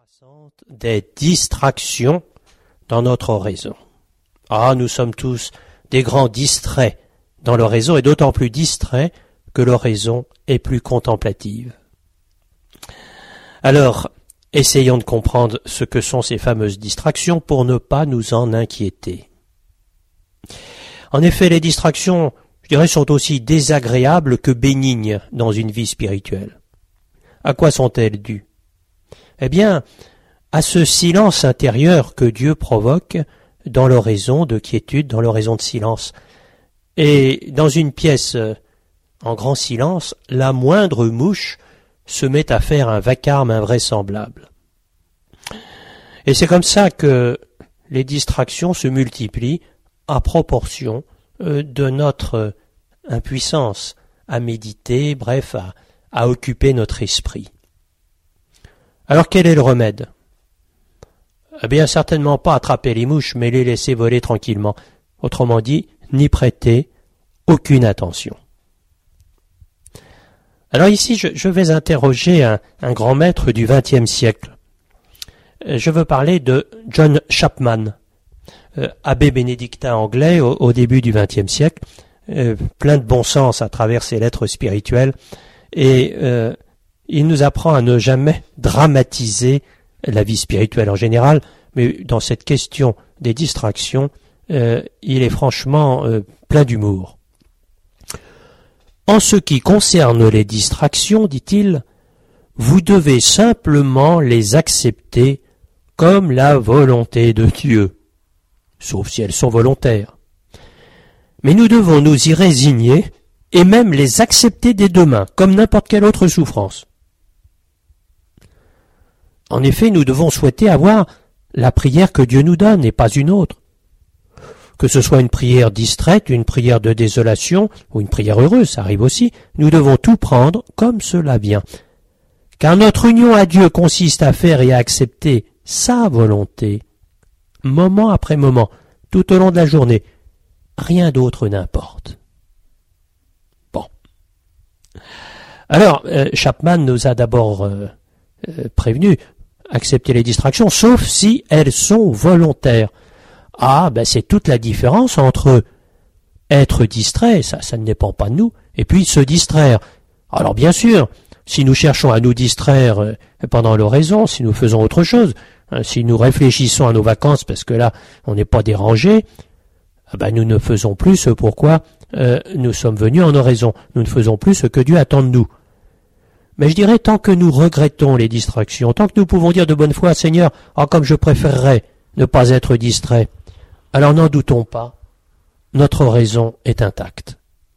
croissante des distractions dans notre raison. Ah, nous sommes tous des grands distraits dans l'oraison, et d'autant plus distraits que l'oraison est plus contemplative. Alors, essayons de comprendre ce que sont ces fameuses distractions pour ne pas nous en inquiéter. En effet, les distractions, je dirais, sont aussi désagréables que bénignes dans une vie spirituelle. À quoi sont-elles dues? Eh bien, à ce silence intérieur que Dieu provoque dans l'oraison de quiétude, dans l'oraison de silence. Et dans une pièce en grand silence, la moindre mouche se met à faire un vacarme invraisemblable. Et c'est comme ça que les distractions se multiplient à proportion de notre impuissance à méditer, bref, à occuper notre esprit. Alors quel est le remède? Eh bien, certainement pas attraper les mouches, mais les laisser voler tranquillement. Autrement dit, n'y prêter aucune attention. Alors ici, je vais interroger un grand maître du XXe siècle. Je veux parler de John Chapman, abbé bénédictin anglais au début du XXe siècle, plein de bon sens à travers ses lettres spirituelles, et il nous apprend à ne jamais dramatiser la vie spirituelle en général, mais dans cette question des distractions, il est franchement plein d'humour. En ce qui concerne les distractions, dit-il, vous devez simplement les accepter comme la volonté de Dieu, sauf si elles sont volontaires. Mais nous devons nous y résigner et même les accepter des deux mains, comme n'importe quelle autre souffrance. En effet, nous devons souhaiter avoir la prière que Dieu nous donne et pas une autre. Que ce soit une prière distraite, une prière de désolation ou une prière heureuse, ça arrive aussi, nous devons tout prendre comme cela vient. Car notre union à Dieu consiste à faire et à accepter sa volonté, moment après moment, tout au long de la journée. Rien d'autre n'importe. Bon. Alors, Chapman nous a d'abord prévenu, accepter les distractions, sauf si elles sont volontaires. Ah, ben c'est toute la différence entre être distrait, ça ne dépend pas de nous, et puis se distraire. Alors bien sûr, si nous cherchons à nous distraire pendant l'oraison, si nous faisons autre chose, si nous réfléchissons à nos vacances parce que là, on n'est pas dérangé, ben nous ne faisons plus ce pourquoi nous sommes venus en oraison. Nous ne faisons plus ce que Dieu attend de nous. Mais je dirais, tant que nous regrettons les distractions, tant que nous pouvons dire de bonne foi, Seigneur, comme je préférerais ne pas être distrait, alors n'en doutons pas, notre oraison est intacte.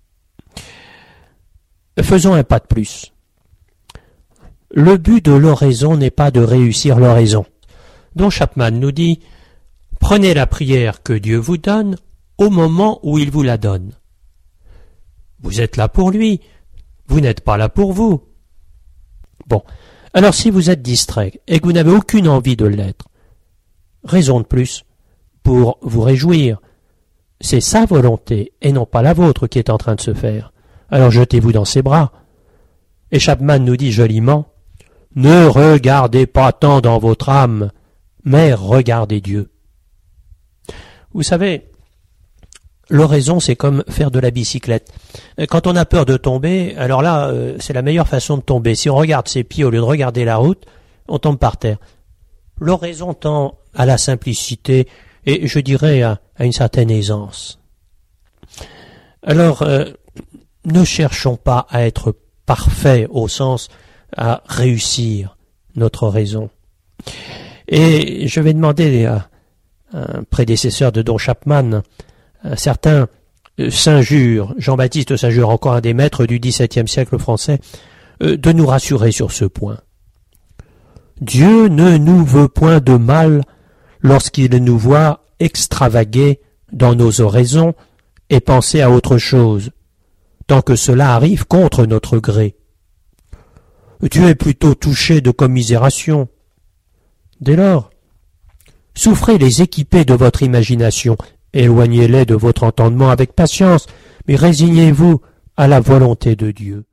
Faisons un pas de plus. Le but de l'oraison n'est pas de réussir l'oraison. Donc Chapman nous dit, prenez la prière que Dieu vous donne au moment où il vous la donne. Vous êtes là pour lui, vous n'êtes pas là pour vous. Bon, alors si vous êtes distrait et que vous n'avez aucune envie de l'être, raison de plus pour vous réjouir. C'est sa volonté et non pas la vôtre qui est en train de se faire. Alors jetez-vous dans ses bras. Et Chapman nous dit joliment, ne regardez pas tant dans votre âme, mais regardez Dieu. Vous savez, l'oraison c'est comme faire de la bicyclette. Quand on a peur de tomber, alors là, c'est la meilleure façon de tomber. Si on regarde ses pieds au lieu de regarder la route, on tombe par terre. L'oraison tend à la simplicité et je dirais à une certaine aisance. Alors, ne cherchons pas à être parfaits au sens à réussir notre oraison. Et je vais demander à un prédécesseur de Don Chapman, un certain Saint-Jure, Jean-Baptiste Saint-Jure, encore un des maîtres du XVIIe siècle français, de nous rassurer sur ce point. Dieu ne nous veut point de mal lorsqu'il nous voit extravaguer dans nos oraisons et penser à autre chose, tant que cela arrive contre notre gré. Dieu est plutôt touché de commisération. Dès lors, souffrez les équiper de votre imagination, éloignez-les de votre entendement avec patience, mais résignez-vous à la volonté de Dieu.